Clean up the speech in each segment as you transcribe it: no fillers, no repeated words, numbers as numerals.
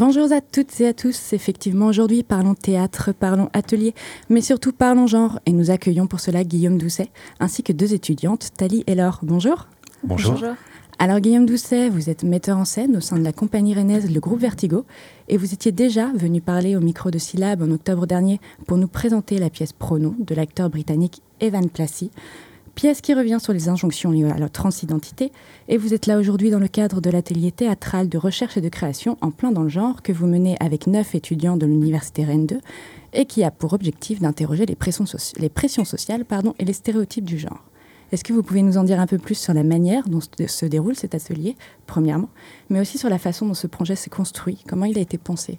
Bonjour à toutes et à tous. Effectivement, aujourd'hui, parlons théâtre, parlons atelier, mais surtout parlons genre. Et nous accueillons pour cela Guillaume Doucet, ainsi que deux étudiantes, Thalie et Laure. Bonjour. Bonjour. Alors Guillaume Doucet, vous êtes metteur en scène au sein de la compagnie rennaise Le Groupe Vertigo, et vous étiez déjà venu parler au micro de Syllab en octobre dernier pour nous présenter la pièce Pronom de l'acteur britannique Evan Placy. Pièce qui revient sur les injonctions liées à la transidentité, et vous êtes là aujourd'hui dans le cadre de l'atelier théâtral de recherche et de création en plein dans le genre que vous menez avec 9 étudiants de l'université Rennes 2 et qui a pour objectif d'interroger les pressions sociales et les stéréotypes du genre. Est-ce que vous pouvez nous en dire un peu plus sur la manière dont se déroule cet atelier, premièrement, mais aussi sur la façon dont ce projet s'est construit, comment il a été pensé?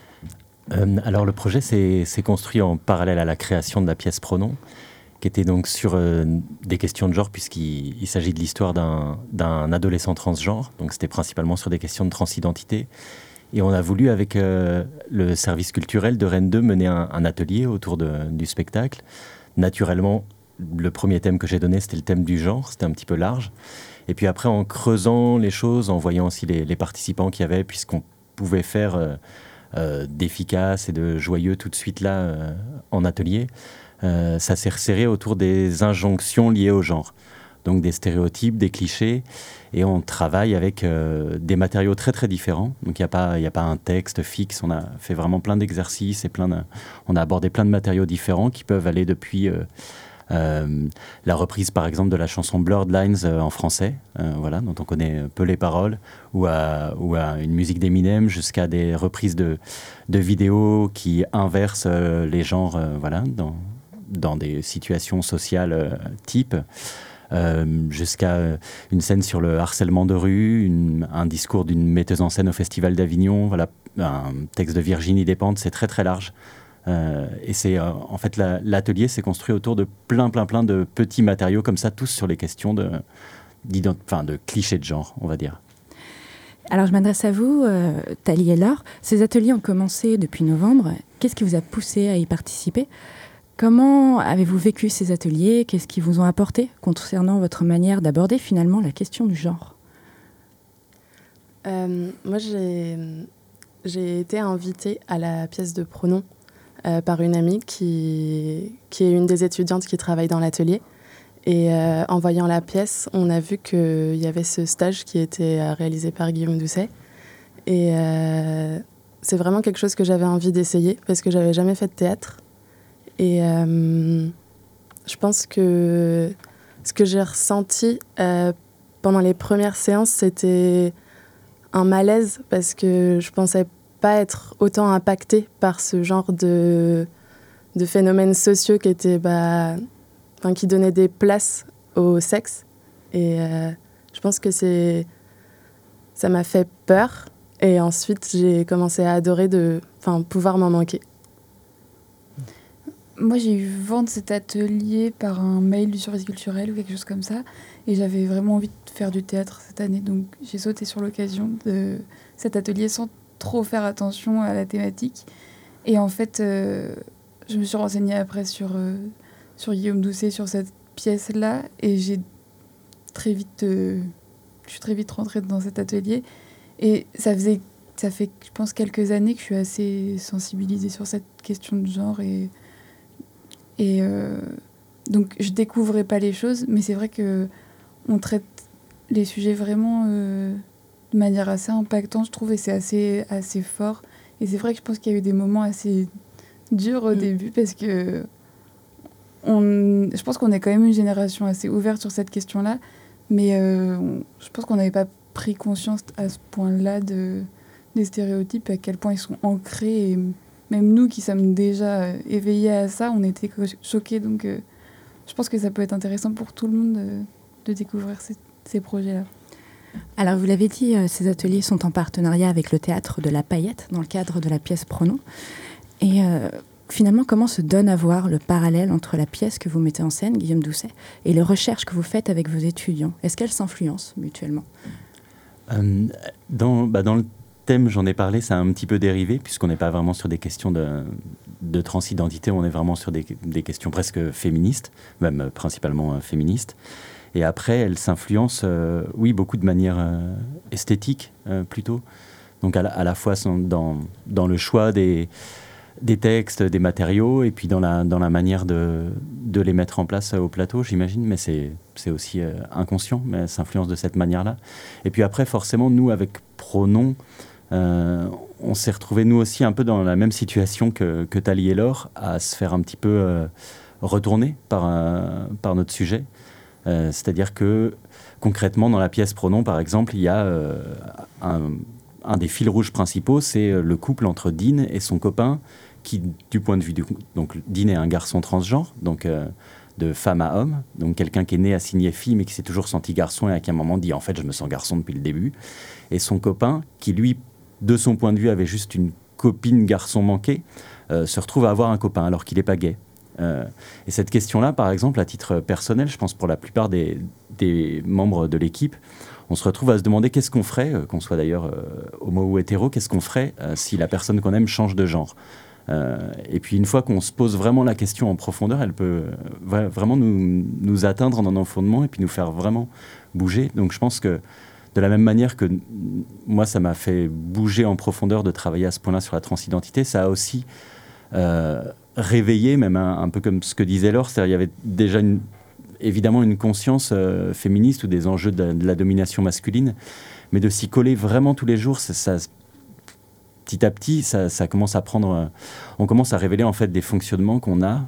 Alors le projet s'est construit en parallèle à la création de la pièce Pronom, qui était donc sur des questions de genre, puisqu'il s'agit de l'histoire d'un adolescent transgenre. Donc c'était principalement sur des questions de transidentité. Et on a voulu, avec le service culturel de Rennes 2, mener un atelier autour du spectacle. Naturellement, le premier thème que j'ai donné, c'était le thème du genre. C'était un petit peu large. Et puis après, en creusant les choses, en voyant aussi les participants qu'il y avait, puisqu'on pouvait faire d'efficace et de joyeux tout de suite là en atelier, ça s'est resserré autour des injonctions liées au genre, donc des stéréotypes, des clichés, et on travaille avec des matériaux très très différents. Donc il n'y a pas un texte fixe, on a fait vraiment plein d'exercices et on a abordé plein de matériaux différents qui peuvent aller depuis la reprise par exemple de la chanson Blurred Lines en français, voilà, dont on connaît peu les paroles, ou à une musique d'Eminem, jusqu'à des reprises de vidéos qui inversent les genres, voilà, dans des situations sociales type, jusqu'à une scène sur le harcèlement de rue, un discours d'une metteuse en scène au Festival d'Avignon, voilà, un texte de Virginie Despentes, c'est très très large. Et c'est en fait l'atelier s'est construit autour de plein de petits matériaux comme ça, tous sur les questions de clichés de genre, on va dire. Alors je m'adresse à vous, Thalie et Laure. Ces ateliers ont commencé depuis novembre. Qu'est-ce qui vous a poussé à y participer ? Comment avez-vous vécu ces ateliers ? Qu'est-ce qu'ils vous ont apporté concernant votre manière d'aborder finalement la question du genre ? Moi, j'ai été invitée à la pièce de Pronom par une amie qui est une des étudiantes qui travaille dans l'atelier. Et en voyant la pièce, on a vu qu'il y avait ce stage qui était réalisé par Guillaume Doucet. Et c'est vraiment quelque chose que j'avais envie d'essayer parce que j'avais jamais fait de théâtre. Et je pense que ce que j'ai ressenti pendant les premières séances, c'était un malaise parce que je pensais pas être autant impactée par ce genre de phénomènes sociaux qui étaient, qui donnaient des places au sexe. Et je pense que ça m'a fait peur. Et ensuite, j'ai commencé à adorer pouvoir m'en manquer. Moi, j'ai eu vent de cet atelier par un mail du service culturel ou quelque chose comme ça. Et j'avais vraiment envie de faire du théâtre cette année. Donc, j'ai sauté sur l'occasion de cet atelier sans trop faire attention à la thématique. Et en fait, je me suis renseignée après sur Guillaume Doucet, sur cette pièce-là. Et je suis très vite rentrée dans cet atelier. Et ça fait, je pense, quelques années que je suis assez sensibilisée sur cette question de genre. Et donc, je découvrais pas les choses, mais c'est vrai qu'on traite les sujets vraiment de manière assez impactante, je trouve, et c'est assez fort. Et c'est vrai que je pense qu'il y a eu des moments assez durs au début, parce que je pense qu'on est quand même une génération assez ouverte sur cette question-là, mais je pense qu'on n'avait pas pris conscience à ce point-là des stéréotypes, à quel point ils sont ancrés, et même nous qui sommes déjà éveillés à ça, on était choqués. Donc je pense que ça peut être intéressant pour tout le monde de découvrir ces projets-là. Alors vous l'avez dit, ces ateliers sont en partenariat avec le théâtre de la Paillette dans le cadre de la pièce Pronom. Et finalement, comment se donne à voir le parallèle entre la pièce que vous mettez en scène, Guillaume Doucet, et les recherches que vous faites avec vos étudiants ? Est-ce qu'elles s'influencent mutuellement ? Dans le thème, j'en ai parlé, ça a un petit peu dérivé, puisqu'on n'est pas vraiment sur des questions de transidentité, on est vraiment sur des questions presque féministes, même principalement féministes. Et après, elles s'influencent, oui, beaucoup de manière esthétique, plutôt, Donc à la fois dans le choix des textes, des matériaux, et puis dans la manière de les mettre en place au plateau, j'imagine, mais c'est aussi inconscient, mais ça s'influence de cette manière-là. Et puis après, forcément, nous, avec Pronom, on s'est retrouvés, nous aussi, un peu dans la même situation que Thalie et Laure, à se faire un petit peu retourner par notre sujet. C'est-à-dire que, concrètement, dans la pièce Pronom, par exemple, il y a un des fils rouges principaux, c'est le couple entre Dean et son copain, qui, du point de vue donc Dean est un garçon transgenre, donc de femme à homme, donc quelqu'un qui est né assigné fille, mais qui s'est toujours senti garçon et à qui à un moment dit en fait je me sens garçon depuis le début. Et son copain, qui lui, de son point de vue, avait juste une copine garçon manquée, se retrouve à avoir un copain alors qu'il n'est pas gay. Et cette question-là, par exemple, à titre personnel, je pense pour la plupart des membres de l'équipe, on se retrouve à se demander qu'est-ce qu'on ferait, qu'on soit d'ailleurs homo ou hétéro, qu'est-ce qu'on ferait si la personne qu'on aime change de genre. Et puis une fois qu'on se pose vraiment la question en profondeur, elle peut vraiment nous atteindre dans nos fondements et puis nous faire vraiment bouger. Donc je pense que de la même manière que moi ça m'a fait bouger en profondeur de travailler à ce point-là sur la transidentité, ça a aussi réveillé, même un peu comme ce que disait Laure, c'est-à-dire il y avait déjà évidemment une conscience féministe ou des enjeux de la domination masculine, mais de s'y coller vraiment tous les jours, ça petit à petit, ça commence à prendre... on commence à révéler en fait des fonctionnements qu'on a,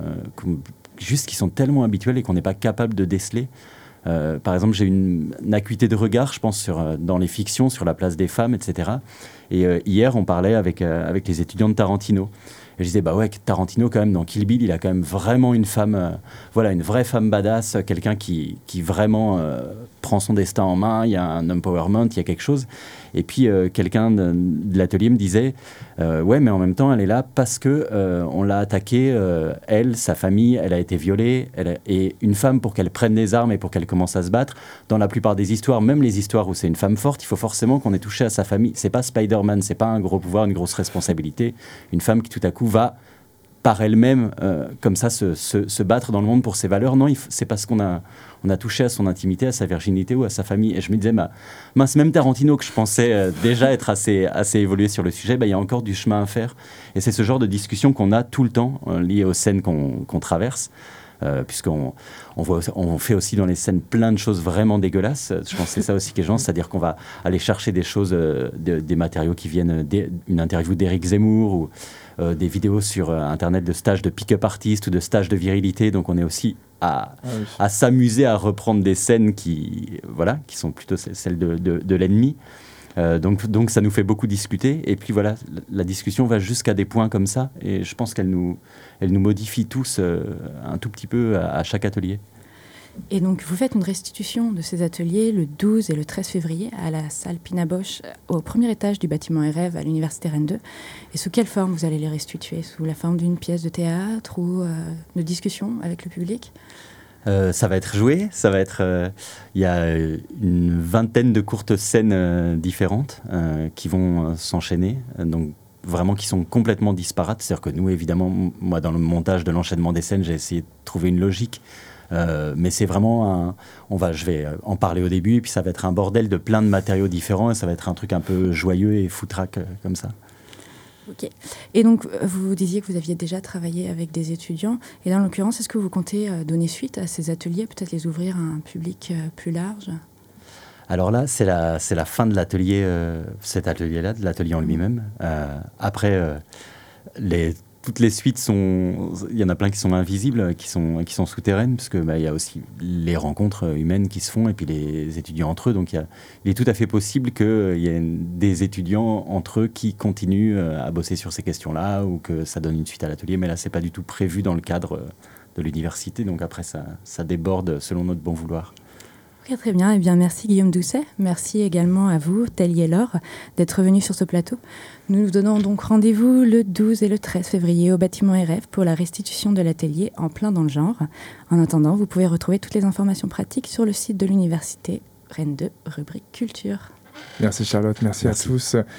juste qui sont tellement habituels et qu'on n'est pas capable de déceler. Par exemple, j'ai une acuité de regard, je pense, dans les fictions, sur la place des femmes, etc. Et hier, on parlait avec les étudiants de Tarantino. Et je disais, bah ouais, Tarantino, quand même, dans Kill Bill, il a quand même vraiment une femme, une vraie femme badass, quelqu'un qui vraiment prend son destin en main, il y a un empowerment, il y a quelque chose. Et puis, quelqu'un de l'atelier me disait, ouais, mais en même temps, elle est là parce que on l'a attaquée, elle, sa famille, elle a été violée, et une femme, pour qu'elle prenne les armes et pour qu'elle commence à se battre, dans la plupart des histoires, même les histoires où c'est une femme forte, il faut forcément qu'on ait touché à sa famille. C'est pas Spider-Man, c'est pas un gros pouvoir, une grosse responsabilité. Une femme qui, tout à coup, va par elle-même, comme ça, se battre dans le monde pour ses valeurs. Non, c'est parce qu'on a touché à son intimité, à sa virginité ou à sa famille. Et je me disais, mince, même Tarantino, que je pensais déjà être assez évolué sur le sujet, il y a encore du chemin à faire. Et c'est ce genre de discussion qu'on a tout le temps, liées aux scènes qu'on traverse. Puisqu'on fait aussi dans les scènes plein de choses vraiment dégueulasses. Je pense que c'est ça aussi qui est genre, c'est-à-dire qu'on va aller chercher des choses, des matériaux qui viennent d'une interview d'Éric Zemmour ou des vidéos sur Internet de stages de pick-up artistes ou de stages de virilité. Donc on est aussi à s'amuser à reprendre des scènes qui sont plutôt celles de l'ennemi. Donc ça nous fait beaucoup discuter. Et puis voilà, la discussion va jusqu'à des points comme ça. Et je pense qu'elle nous modifie tous un tout petit peu à chaque atelier. Et donc vous faites une restitution de ces ateliers le 12 et le 13 février à la salle Pina Bausch, au premier étage du bâtiment REV à l'Université Rennes 2. Et sous quelle forme vous allez les restituer ? Sous la forme d'une pièce de théâtre ou de discussion avec le public ? Ça va être joué, il y a une vingtaine de courtes scènes différentes qui vont s'enchaîner, donc vraiment qui sont complètement disparates. C'est-à-dire que nous, évidemment, moi dans le montage de l'enchaînement des scènes, j'ai essayé de trouver une logique, mais c'est vraiment je vais en parler au début, et puis ça va être un bordel de plein de matériaux différents, et ça va être un truc un peu joyeux et foutraque comme ça. Ok. Et donc, vous disiez que vous aviez déjà travaillé avec des étudiants. Et là, en l'occurrence, est-ce que vous comptez donner suite à ces ateliers, peut-être les ouvrir à un public plus large ? Alors là, c'est la fin de l'atelier, cet atelier-là, de l'atelier en lui-même. Après, toutes les suites il y en a plein qui sont invisibles, qui sont souterraines, parce que il y a aussi les rencontres humaines qui se font et puis les étudiants entre eux. Donc il est tout à fait possible qu'il y ait des étudiants entre eux qui continuent à bosser sur ces questions-là ou que ça donne une suite à l'atelier. Mais là, c'est pas du tout prévu dans le cadre de l'université. Donc après, ça déborde selon notre bon vouloir. Ok, très bien. Eh bien, merci Guillaume Doucet. Merci également à vous, Thalie et Laure, d'être venus sur ce plateau. Nous nous donnons donc rendez-vous le 12 et le 13 février au bâtiment RF pour la restitution de l'atelier En plein dans le genre. En attendant, vous pouvez retrouver toutes les informations pratiques sur le site de l'université Rennes 2, rubrique culture. Merci Charlotte, merci à tous.